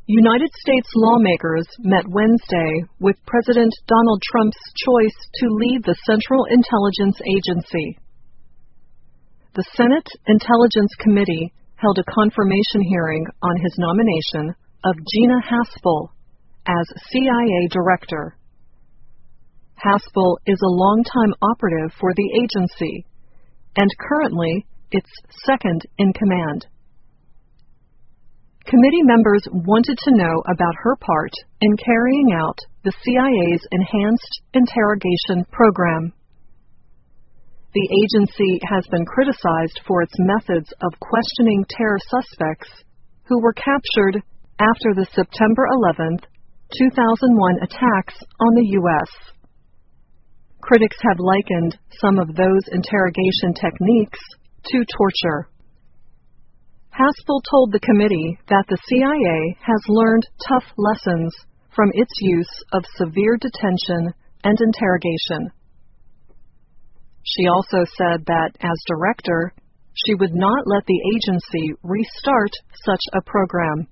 United States lawmakers met Wednesday with President Donald Trump's choice to lead the Central Intelligence Agency. The Senate Intelligence Committee held a confirmation hearing on his nomination of Gina Haspel as CIA Director. Haspel is a longtime operative for the agency and currently its second in command. Committee members wanted to know about her part in carrying out the CIA's Enhanced Interrogation Program. The agency has been criticized for its methods of questioning terror suspects who were captured after the September 11, 2001 attacks on the U.S. Critics have likened some of those interrogation techniques to torture. Haspel told the committee that the CIA has learned tough lessons from its use of severe detention and interrogation. She also said that, as director, she would not let the agency restart such a program.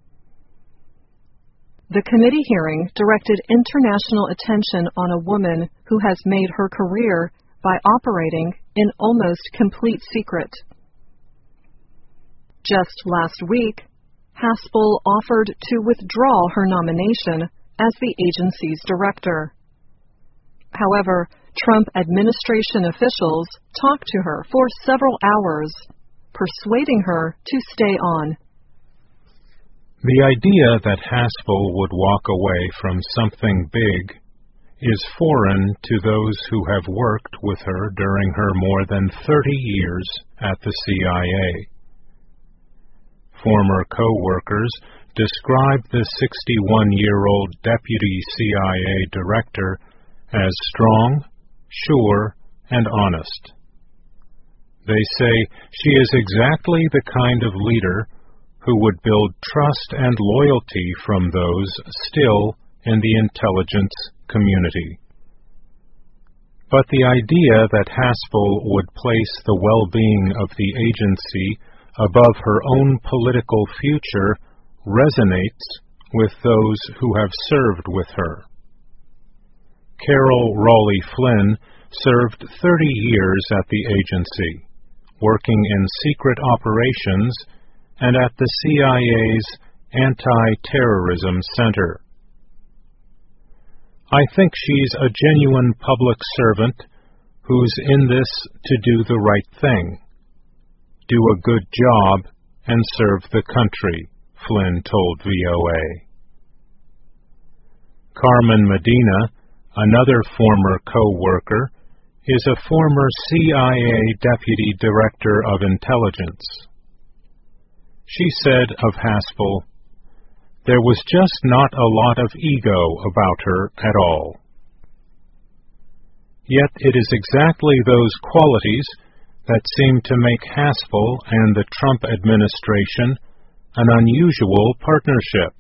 The committee hearing directed international attention on a woman who has made her career by operating in almost complete secret. Just last week, Haspel offered to withdraw her nomination as the agency's director. However, Trump administration officials talked to her for several hours, persuading her to stay on. The idea that Haspel would walk away from something big is foreign to those who have worked with her during her more than 30 years at the CIA. Former co-workers described the 61-year-old deputy CIA director as strong, sure, and honest. They say she is exactly the kind of leader who would build trust and loyalty from those still in the intelligence community. But the idea that Haspel would place the well-being of the agency above her own political future resonates with those who have served with her. Carol Raleigh Flynn served 30 years at the agency, working in secret operations and at the CIA's Anti-Terrorism Center. I think she's a genuine public servant who's in this to do the right thing, do a good job, and serve the country, Flynn told VOA. Carmen Medina, another former co-worker, is a former CIA Deputy Director of Intelligence. She said of Haspel, "There was just not a lot of ego about her at all." Yet it is exactly those qualities that seem to make Haspel and the Trump administration an unusual partnership.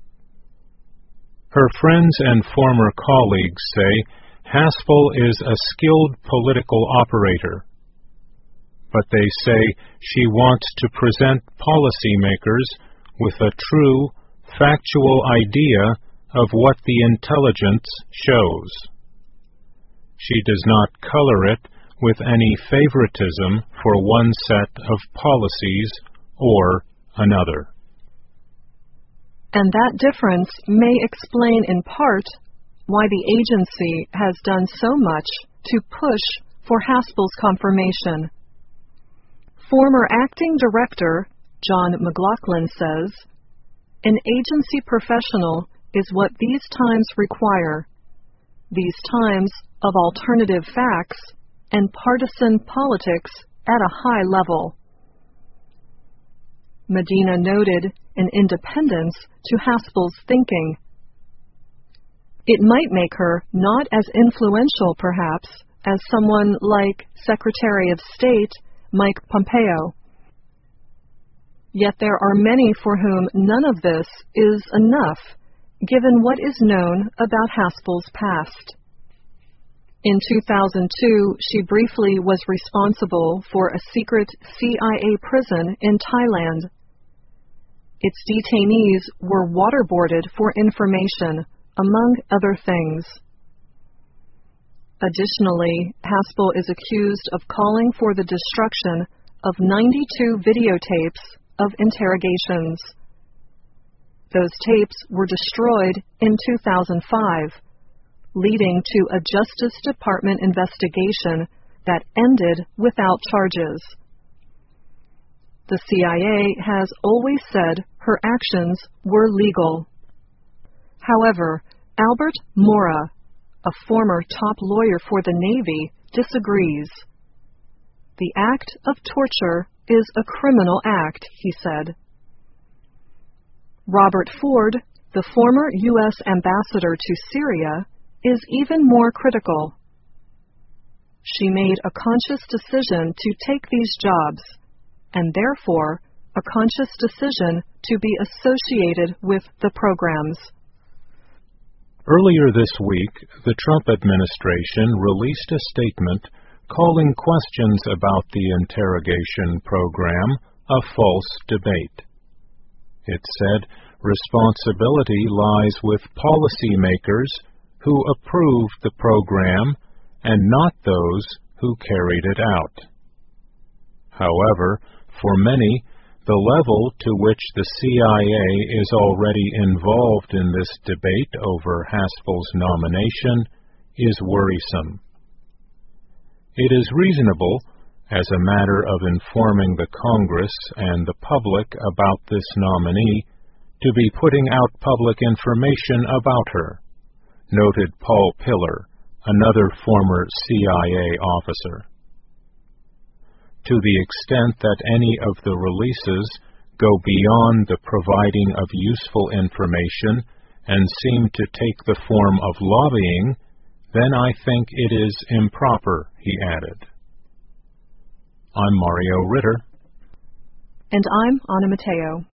Her friends and former colleagues say Haspel is a skilled political operator, but they say she wants to present policymakers with a true, factual idea of what the intelligence shows. She does not color it with any favoritism for one set of policies or another. And that difference may explain in part why the agency has done so much to push for Haspel's confirmation. Former acting director John McLaughlin says, "An agency professional is what these times require, these times of alternative facts and partisan politics at a high level." Medina noted an independence to Haspel's thinking. It might make her not as influential, perhaps, as someone like Secretary of State Mike Pompeo. Yet there are many for whom none of this is enough, given what is known about Haspel's past. In 2002, she briefly was responsible for a secret CIA prison in Thailand. Its detainees were waterboarded for information, among other things. Additionally, Haspel is accused of calling for the destruction of 92 videotapes of interrogations. Those tapes were destroyed in 2005, leading to a Justice Department investigation that ended without charges. The CIA has always said her actions were legal. However, Albert Mora, a former top lawyer for the Navy, disagrees. The act of torture is a criminal act, he said. Robert Ford, the former U.S. ambassador to Syria, is even more critical. She made a conscious decision to take these jobs, and therefore a conscious decision to be associated with the programs. Earlier this week, the Trump administration released a statement calling questions about the interrogation program a false debate. It said responsibility lies with policymakers who approved the program and not those who carried it out. However, for many, the level to which the CIA is already involved in this debate over Haspel's nomination is worrisome. It is reasonable, as a matter of informing the Congress and the public about this nominee, to be putting out public information about her, noted Paul Pillar, another former CIA officer. To the extent that any of the releases go beyond the providing of useful information and seem to take the form of lobbying, then I think it is improper, he added. I'm Mario Ritter. And I'm Anna Matteo.